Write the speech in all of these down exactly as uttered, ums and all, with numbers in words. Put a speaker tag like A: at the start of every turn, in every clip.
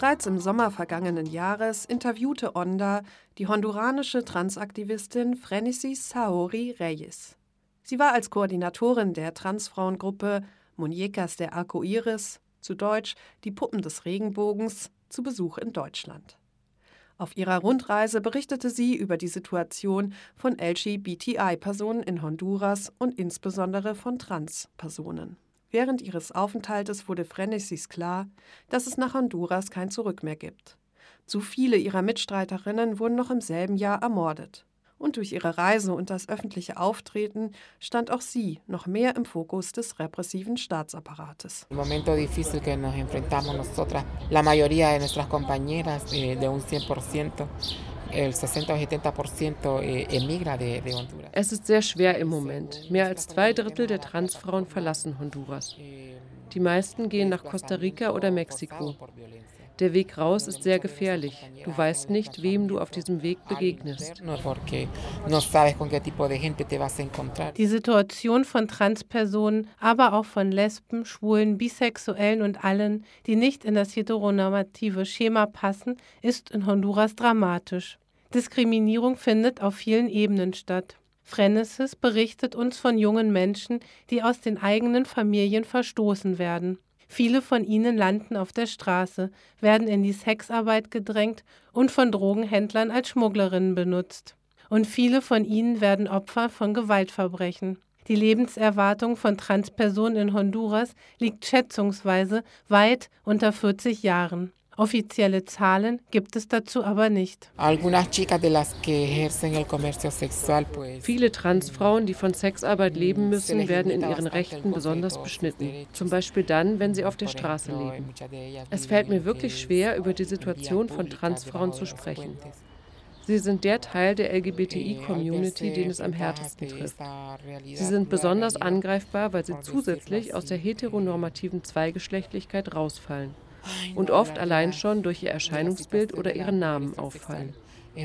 A: Bereits im Sommer vergangenen Jahres interviewte Onda die honduranische Transaktivistin Frenesis Saori Reyes. Sie war als Koordinatorin der Transfrauengruppe Muñecas de Arcoíris, zu Deutsch die Puppen des Regenbogens, zu Besuch in Deutschland. Auf ihrer Rundreise berichtete sie über die Situation von L G B T I-Personen in Honduras und insbesondere von Trans-Personen. Während ihres Aufenthaltes wurde Frenesis klar, dass es nach Honduras kein Zurück mehr gibt. Zu viele ihrer Mitstreiterinnen wurden noch im selben Jahr ermordet. Und durch ihre Reise und das öffentliche Auftreten stand auch sie noch mehr im Fokus des repressiven Staatsapparates.
B: El momento difícil que nos enfrentamos nosotras, la mayoría de nuestras compañeras, de, de un cien por ciento, el sesenta o setenta por ciento emigra de, de Honduras.
C: Es ist sehr schwer im Moment. Mehr als zwei Drittel der Transfrauen verlassen Honduras. Die meisten gehen nach Costa Rica oder Mexiko. Der Weg raus ist sehr gefährlich. Du weißt nicht, wem du auf diesem Weg begegnest.
D: Die Situation von Transpersonen, aber auch von Lesben, Schwulen, Bisexuellen und allen, die nicht in das heteronormative Schema passen, ist in Honduras dramatisch. Diskriminierung findet auf vielen Ebenen statt. Frenesis berichtet uns von jungen Menschen, die aus den eigenen Familien verstoßen werden. Viele von ihnen landen auf der Straße, werden in die Sexarbeit gedrängt und von Drogenhändlern als Schmugglerinnen benutzt. Und viele von ihnen werden Opfer von Gewaltverbrechen. Die Lebenserwartung von Transpersonen in Honduras liegt schätzungsweise weit unter vierzig Jahren. Offizielle Zahlen gibt es dazu aber nicht.
C: Viele Transfrauen, die von Sexarbeit leben müssen, werden in ihren Rechten besonders beschnitten. Zum Beispiel dann, wenn sie auf der Straße leben. Es fällt mir wirklich schwer, über die Situation von Transfrauen zu sprechen. Sie sind der Teil der L G B T I-Community, den es am härtesten trifft. Sie sind besonders angreifbar, weil sie zusätzlich aus der heteronormativen Zweigeschlechtlichkeit rausfallen und oft allein schon durch ihr Erscheinungsbild oder ihren Namen auffallen.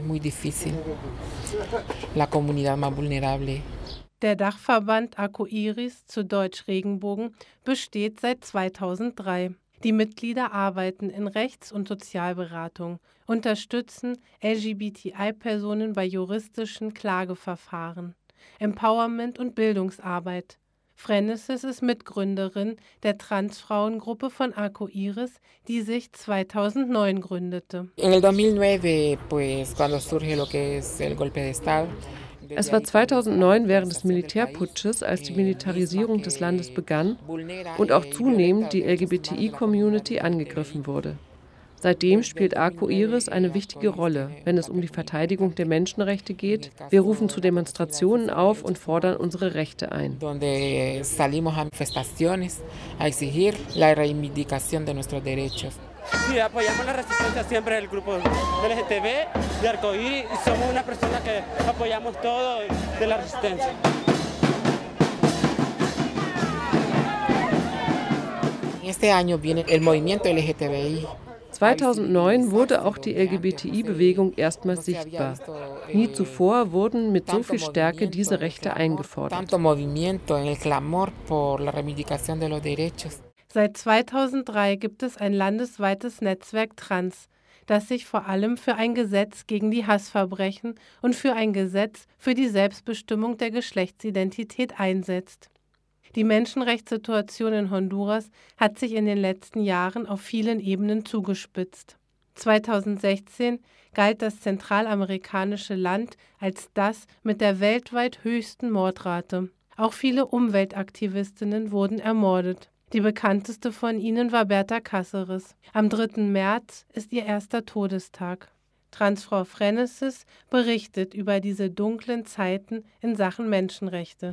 D: Der Dachverband Arcoíris, zu Deutsch Regenbogen, besteht seit zweitausenddrei. Die Mitglieder arbeiten in Rechts- und Sozialberatung, unterstützen L G B T I-Personen bei juristischen Klageverfahren, Empowerment und Bildungsarbeit. Frenesis ist Mitgründerin der Transfrauengruppe von Arcoíris, die sich zweitausendneun gründete.
B: En dos mil nueve, pues, cuando surge lo que es el golpe de Estado.
C: Es war zweitausendneun während des Militärputsches, als die Militarisierung des Landes begann und auch zunehmend die L G B T I-Community angegriffen wurde. Seitdem spielt Arcoíris eine wichtige Rolle, wenn es um die Verteidigung der Menschenrechte geht. Wir rufen zu Demonstrationen auf und fordern unsere Rechte ein.
B: Donde salimos a manifestaciones a exigir la reivindicación de nuestros derechos.
E: Sí, apoyamos la resistencia siempre del grupo L G T B, de Arcoíris, y somos una persona que apoyamos todo de la resistencia.
B: Este año viene el movimiento L G T B I.
C: zweitausendneun wurde auch die L G B T I-Bewegung erstmals sichtbar. Nie zuvor wurden mit so viel Stärke diese Rechte eingefordert.
D: Seit zweitausenddrei gibt es ein landesweites Netzwerk Trans, das sich vor allem für ein Gesetz gegen die Hassverbrechen und für ein Gesetz für die Selbstbestimmung der Geschlechtsidentität einsetzt. Die Menschenrechtssituation in Honduras hat sich in den letzten Jahren auf vielen Ebenen zugespitzt. zweitausendsechzehn galt das zentralamerikanische Land als das mit der weltweit höchsten Mordrate. Auch viele Umweltaktivistinnen wurden ermordet. Die bekannteste von ihnen war Berta Cáceres. Am dritten März ist ihr erster Todestag. Transfrau Frenesis berichtet über diese dunklen Zeiten in Sachen Menschenrechte.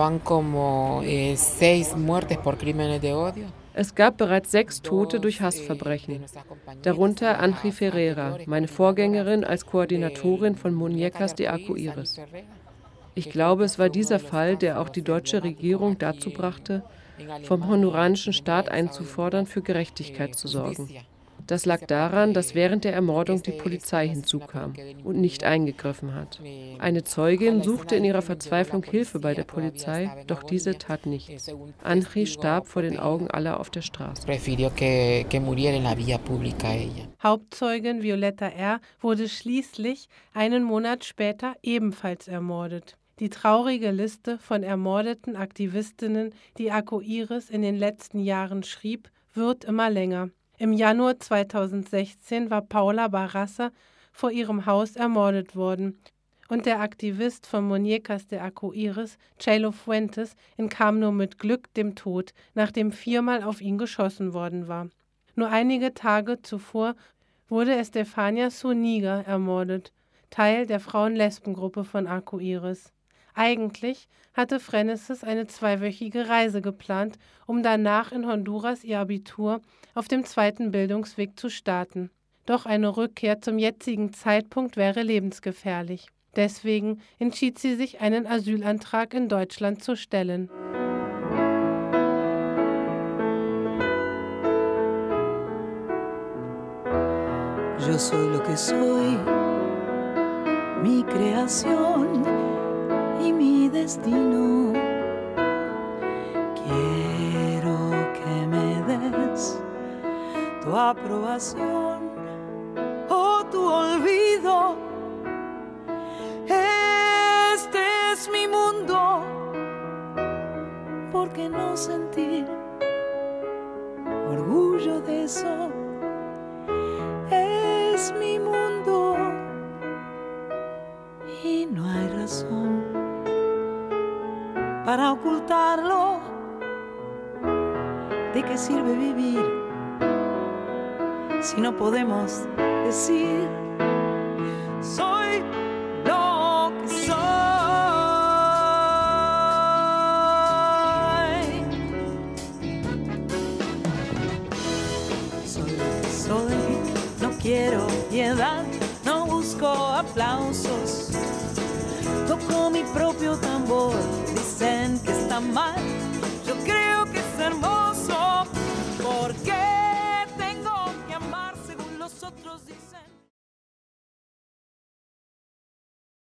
C: Es gab bereits sechs Tote durch Hassverbrechen, darunter Angie Ferreira, meine Vorgängerin als Koordinatorin von Muñecas de Arcoíris. Ich glaube, es war dieser Fall, der auch die deutsche Regierung dazu brachte, vom honduranischen Staat einzufordern, für Gerechtigkeit zu sorgen. Das lag daran, dass während der Ermordung die Polizei hinzukam und nicht eingegriffen hat. Eine Zeugin suchte in ihrer Verzweiflung Hilfe bei der Polizei, doch diese tat nichts. Angie starb vor den Augen aller auf der Straße.
D: Hauptzeugin Violetta R. wurde schließlich einen Monat später ebenfalls ermordet. Die traurige Liste von ermordeten Aktivistinnen, die Arcoiris in den letzten Jahren schrieb, wird immer länger. Im Januar zweitausendsechzehn war Paula Barraza vor ihrem Haus ermordet worden und der Aktivist von Muñecas de Arcoiris, Chelo Fuentes, entkam nur mit Glück dem Tod, nachdem viermal auf ihn geschossen worden war. Nur einige Tage zuvor wurde Estefania Zuniga ermordet, Teil der Frauen-Lesben-Gruppe von Arcoiris. Eigentlich hatte Frenesis eine zweiwöchige Reise geplant, um danach in Honduras ihr Abitur auf dem zweiten Bildungsweg zu starten. Doch eine Rückkehr zum jetzigen Zeitpunkt wäre lebensgefährlich. Deswegen entschied sie sich, einen Asylantrag in Deutschland zu stellen.
F: Yo soy lo que soy, mi creación y mi destino. Quiero que me des tu aprobación o tu olvido. Este es mi mundo, ¿por qué no sentir orgullo de eso? Es mi mundo y no hay razón para ocultarlo. ¿De qué sirve vivir si no podemos decir soy lo que soy? Soy lo que soy, no quiero piedad, no busco aplausos. Toco mi propio tambor, dicen que está mal, yo creo que es hermoso.